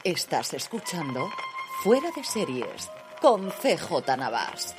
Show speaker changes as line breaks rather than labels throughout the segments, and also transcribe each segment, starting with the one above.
Estás escuchando Fuera de Series con CJ Navas.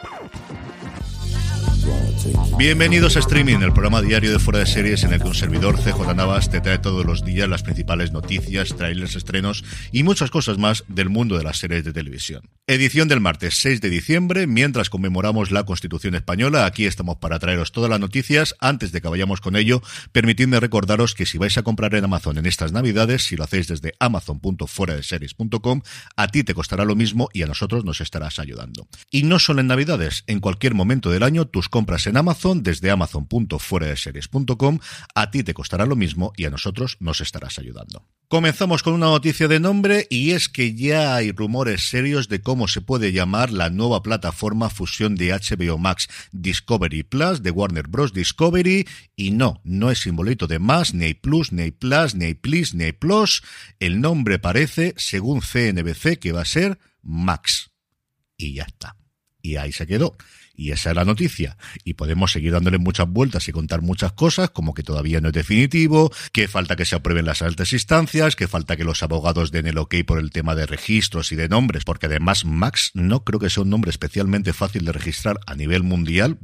Bienvenidos a Streaming, el programa diario de Fuera de Series en el que un servidor, CJ Navas, te trae todos los días las principales noticias, trailers, estrenos y muchas cosas más del mundo de las series de televisión. Edición del martes 6 de diciembre, mientras conmemoramos la Constitución Española. Aquí estamos para traeros todas las noticias. Antes de que vayamos con ello, permitidme recordaros que si vais a comprar en Amazon en estas Navidades, si lo hacéis desde amazon.fueradeseries.com, a ti te costará lo mismo y a nosotros nos estarás ayudando. Y no solo en Navidades, en cualquier momento del año, tus compras en Amazon desde amazon.fueradeseries.com, a ti te costará lo mismo y a nosotros nos estarás ayudando. Comenzamos con una noticia de nombre, y es que ya hay rumores serios de cómo se puede llamar la nueva plataforma fusión de HBO Max Discovery Plus, de Warner Bros. Discovery, y no es simbolito de más, ni hay plus, ni hay plus, ni hay please, ni hay plus. El nombre parece, según CNBC, que va a ser Max. Y ya está. Y ahí se quedó. Y esa es la noticia. Y podemos seguir dándole muchas vueltas y contar muchas cosas, como que todavía no es definitivo, que falta que se aprueben las altas instancias, que falta que los abogados den el ok por el tema de registros y de nombres, porque además Max no creo que sea un nombre especialmente fácil de registrar a nivel mundial.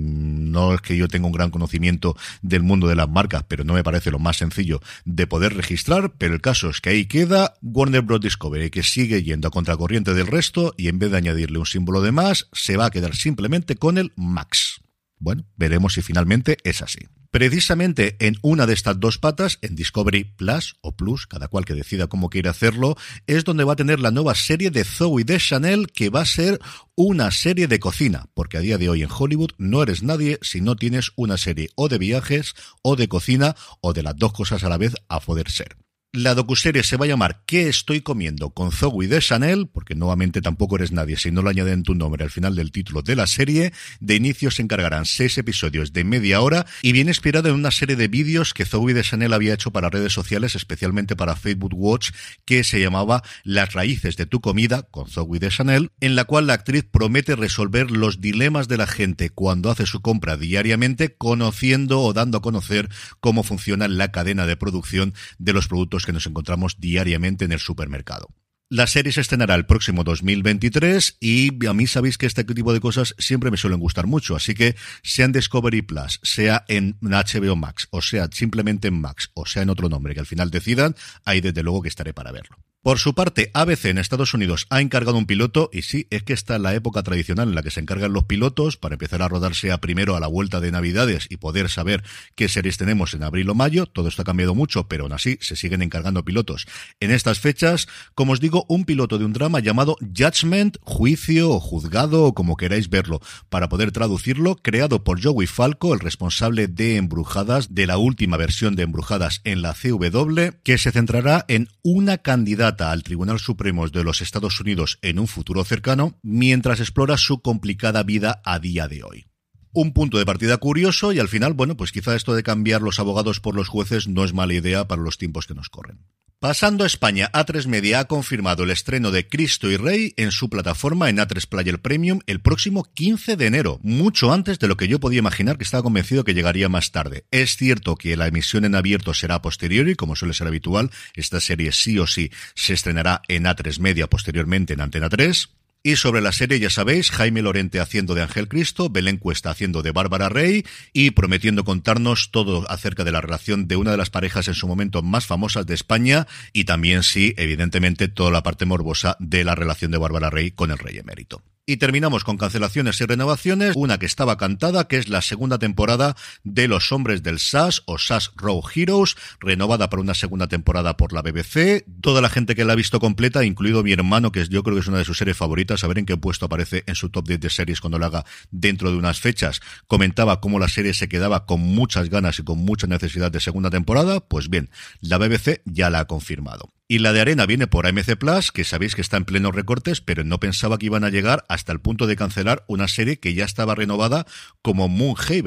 No es que yo tenga un gran conocimiento del mundo de las marcas, pero no me parece lo más sencillo de poder registrar, pero el caso es que ahí queda Warner Bros. Discovery, que sigue yendo a contracorriente del resto, y en vez de añadirle un símbolo de más, se va a quedar simplemente con el Max. Bueno, veremos si finalmente es así. Precisamente en una de estas dos patas, en Discovery Plus o Plus, cada cual que decida cómo quiere hacerlo, es donde va a tener la nueva serie de Zooey Deschanel, que va a ser una serie de cocina, porque a día de hoy en Hollywood no eres nadie si no tienes una serie o de viajes o de cocina o de las dos cosas a la vez a poder ser. La docuserie se va a llamar ¿Qué estoy comiendo con Zooey Deschanel? Porque nuevamente tampoco eres nadie si no lo añaden tu nombre al final del título de la serie. De inicio se encargarán 6 episodios de media hora y viene inspirado en una serie de vídeos que Zooey Deschanel había hecho para redes sociales, especialmente para Facebook Watch, que se llamaba Las raíces de tu comida con Zooey Deschanel, en la cual la actriz promete resolver los dilemas de la gente cuando hace su compra diariamente, conociendo o dando a conocer cómo funciona la cadena de producción de los productos que nos encontramos diariamente en el supermercado. La serie se estrenará el próximo 2023 y a mí sabéis que este tipo de cosas siempre me suelen gustar mucho, así que sea en Discovery Plus, sea en HBO Max, o sea simplemente en Max, o sea en otro nombre que al final decidan, ahí desde luego que estaré para verlo. Por su parte, ABC en Estados Unidos ha encargado un piloto, y sí, es que está en la época tradicional en la que se encargan los pilotos para empezar a rodarse primero a la vuelta de Navidades y poder saber qué series tenemos en abril o mayo. Todo esto ha cambiado mucho, pero aún así se siguen encargando pilotos en estas fechas. Como os digo, un piloto de un drama llamado Judgment, Juicio o Juzgado o como queráis verlo, para poder traducirlo, creado por Joey Falco, el responsable de Embrujadas, de la última versión de Embrujadas en la CW, que se centrará en una candidata al Tribunal Supremo de los Estados Unidos en un futuro cercano, mientras explora su complicada vida a día de hoy. Un punto de partida curioso y al final, bueno, pues quizá esto de cambiar los abogados por los jueces no es mala idea para los tiempos que nos corren. Pasando a España, A3 Media ha confirmado el estreno de Cristo y Rey en su plataforma en A3 Player Premium el próximo 15 de enero, mucho antes de lo que yo podía imaginar, que estaba convencido que llegaría más tarde. Es cierto que la emisión en abierto será a posteriori, como suele ser habitual. Esta serie sí o sí se estrenará en A3 Media posteriormente en Antena 3. Y sobre la serie ya sabéis, Jaime Lorente haciendo de Ángel Cristo, Belén Cuesta haciendo de Bárbara Rey y prometiendo contarnos todo acerca de la relación de una de las parejas en su momento más famosas de España y también sí, evidentemente, toda la parte morbosa de la relación de Bárbara Rey con el rey emérito. Y terminamos con cancelaciones y renovaciones, una que estaba cantada, que es la segunda temporada de Los Hombres del SAS o SAS Row Heroes, renovada para una segunda temporada por la BBC. Toda la gente que la ha visto completa, incluido mi hermano, que yo creo que es una de sus series favoritas, a ver en qué puesto aparece en su top 10 de series cuando la haga dentro de unas fechas, comentaba cómo la serie se quedaba con muchas ganas y con mucha necesidad de segunda temporada. Pues bien, la BBC ya la ha confirmado. Y la de Arena viene por AMC Plus, que sabéis que está en plenos recortes, pero no pensaba que iban a llegar hasta el punto de cancelar una serie que ya estaba renovada como Moonhaven.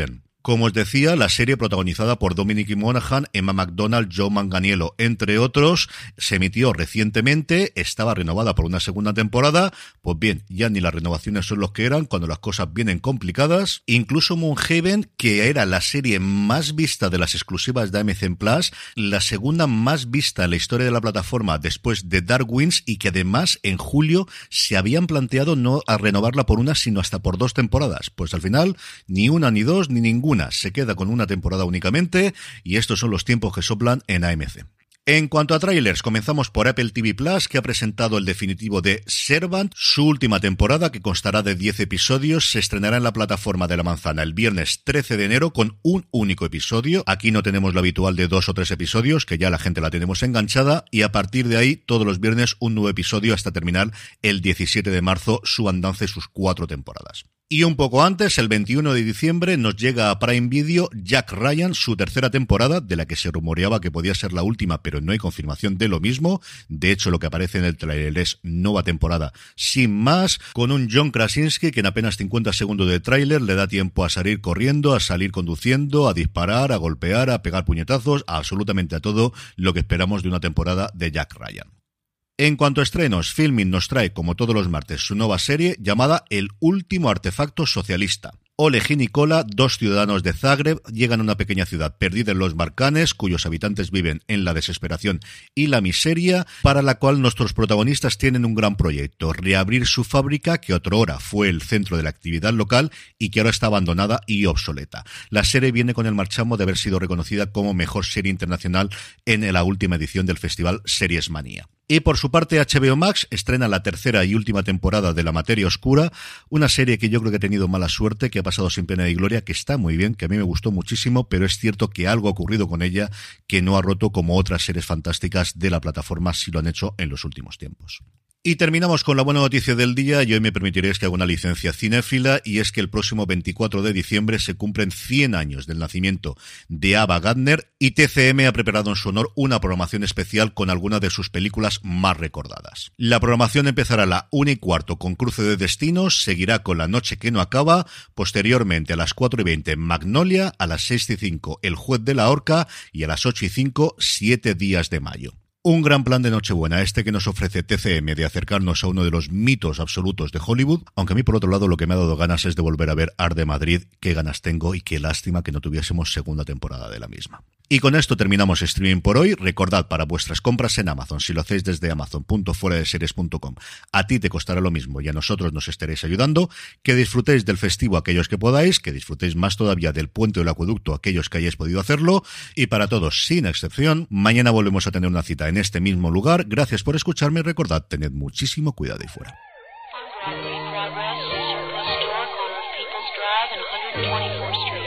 Como os decía, la serie protagonizada por Dominic Monaghan, Emma McDonald, Joe Manganiello, entre otros, se emitió recientemente, estaba renovada por una segunda temporada. Pues bien, ya ni las renovaciones son los que eran cuando las cosas vienen complicadas. Incluso Moonhaven, que era la serie más vista de las exclusivas de AMC Plus, la segunda más vista en la historia de la plataforma después de Dark Winds, y que además en julio se habían planteado no a renovarla por una, sino hasta por 2 temporadas. Pues al final, ni una, ni dos, ni ninguna. Se queda con una temporada únicamente, y estos son los tiempos que soplan en AMC. En cuanto a trailers, comenzamos por Apple TV Plus, que ha presentado el definitivo de Servant, su última temporada, que constará de 10 episodios, se estrenará en la plataforma de la manzana el viernes 13 de enero con un único episodio. Aquí no tenemos lo habitual de 2 o 3 episodios, que ya la gente la tenemos enganchada, y a partir de ahí, todos los viernes, un nuevo episodio hasta terminar el 17 de marzo su andanza y sus 4 temporadas. Y un poco antes, el 21 de diciembre, nos llega a Prime Video Jack Ryan, su tercera temporada, de la que se rumoreaba que podía ser la última, pero no hay confirmación de lo mismo. De hecho, lo que aparece en el tráiler es nueva temporada sin más, con un John Krasinski que en apenas 50 segundos de tráiler le da tiempo a salir corriendo, a salir conduciendo, a disparar, a golpear, a pegar puñetazos, a absolutamente a todo lo que esperamos de una temporada de Jack Ryan. En cuanto a estrenos, Filmin nos trae, como todos los martes, su nueva serie llamada El último artefacto socialista. Oleg y Nikola, 2 ciudadanos de Zagreb, llegan a una pequeña ciudad perdida en los Balcanes, cuyos habitantes viven en la desesperación y la miseria, para la cual nuestros protagonistas tienen un gran proyecto: reabrir su fábrica, que otrora fue el centro de la actividad local y que ahora está abandonada y obsoleta. La serie viene con el marchamo de haber sido reconocida como mejor serie internacional en la última edición del festival Series Manía. Y por su parte, HBO Max estrena la tercera y última temporada de La Materia Oscura, una serie que yo creo que ha tenido mala suerte, que ha pasado sin pena ni gloria, que está muy bien, que a mí me gustó muchísimo, pero es cierto que algo ha ocurrido con ella que no ha roto como otras series fantásticas de la plataforma sí lo han hecho en los últimos tiempos. Y terminamos con la buena noticia del día, y hoy me permitiréis que haga una licencia cinéfila, y es que el próximo 24 de diciembre se cumplen 100 años del nacimiento de Ava Gardner, y TCM ha preparado en su honor una programación especial con algunas de sus películas más recordadas. La programación empezará a la 1:15 con Cruce de Destinos, seguirá con La Noche que no acaba, posteriormente a las 4:20 Magnolia, a las 6:05 El Juez de la Horca y a las 8:05 7 días de mayo. Un gran plan de Nochebuena que nos ofrece TCM de acercarnos a uno de los mitos absolutos de Hollywood, aunque a mí por otro lado lo que me ha dado ganas es de volver a ver Art de Madrid. Qué ganas tengo y qué lástima que no tuviésemos segunda temporada de la misma. Y con esto terminamos streaming por hoy. Recordad, para vuestras compras en Amazon, si lo hacéis desde amazon.fueradeseries.com, a ti te costará lo mismo y a nosotros nos estaréis ayudando. Que disfrutéis del festivo aquellos que podáis, que disfrutéis más todavía del Puente del Acueducto aquellos que hayáis podido hacerlo, y para todos, sin excepción, mañana volvemos a tener una cita en este mismo lugar. Gracias por escucharme y recordad, tened muchísimo cuidado ahí fuera. Progress, Historic on People's Drive and 124th Street.